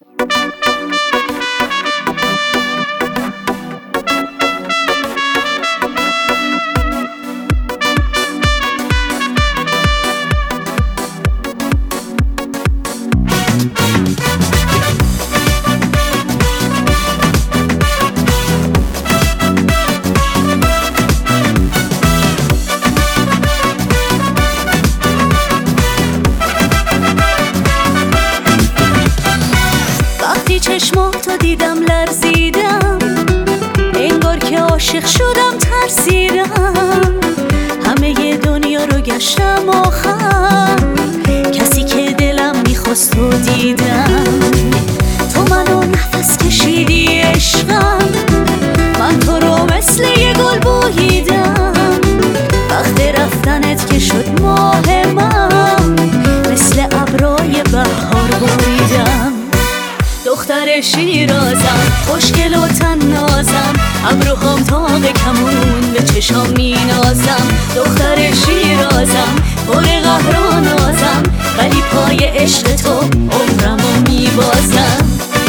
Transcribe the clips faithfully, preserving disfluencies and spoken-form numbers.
چشماتو دیدم لرزیدم، انگار که عاشق شدم ترسیدم. همه دنیا رو گشتم آخر، کسی که دلم میخواست رو دیدم. تو منو نفس کشیدی عشقم، من تو رو مثل یه گل بوییدم. وقت رفتنت که شد ماه من، مثل ابرای بهار بریدم. دختر شیرازم، خوشگل و تنازم، ابروهام تاق کمون به چشام مینازم. دختر شیرازم، پر قهر و نازم، ولی پای عشق تو عمرمو میبازم.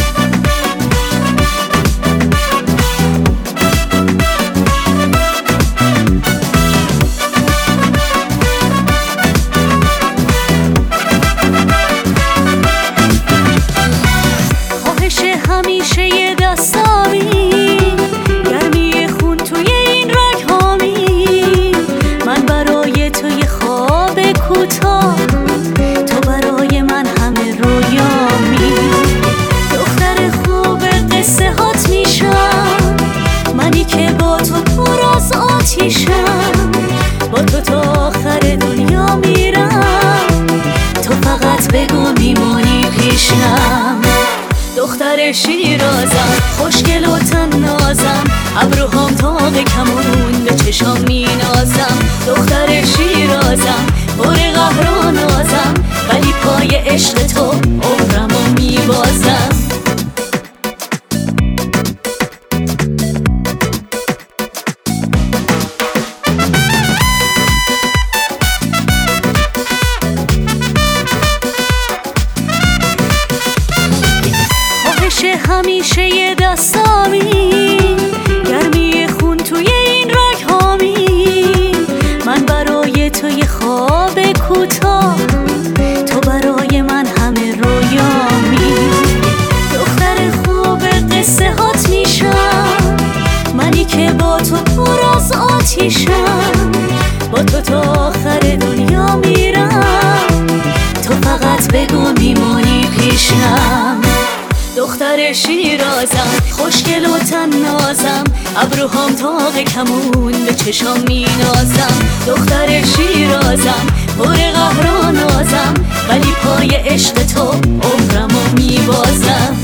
همیشه یه دستامی، گرمی خون توی این رگ‌هامی. من برای تو یه خواب کوتاه، تو برای من همه رویامی. دختر خوب قصه هات میشم، منی که با تو پر از آتیشم. با تو تا آخر دنیا میرم، تو فقط بگو میمونی پیشم. دختر شیرازم، خوشگل و تنازم، ابروهام تاق کمون به چشام مینازم. دختر شیرازم، پر قهر و نازم، ولی پای عشق تو عمرمو میبازم. همیشه یه دستامی، گرمی خون توی این رگ‌هامی. من برای تو یه خواب کوتاه، تو برای من همه رویامی. دختر خوب قصه هات میشم، منی که با تو پر از آتیشم. با تو تا آخر دنیا میرم، تو فقط بگو میمونی پیشم. دختر شیرازم، خوشگل و تنازم، ابروهام تاق کمون به چشام مینازم. دختر شیرازم، پر قهر و نازم، ولی پای عشق تو عمرمو میبازم.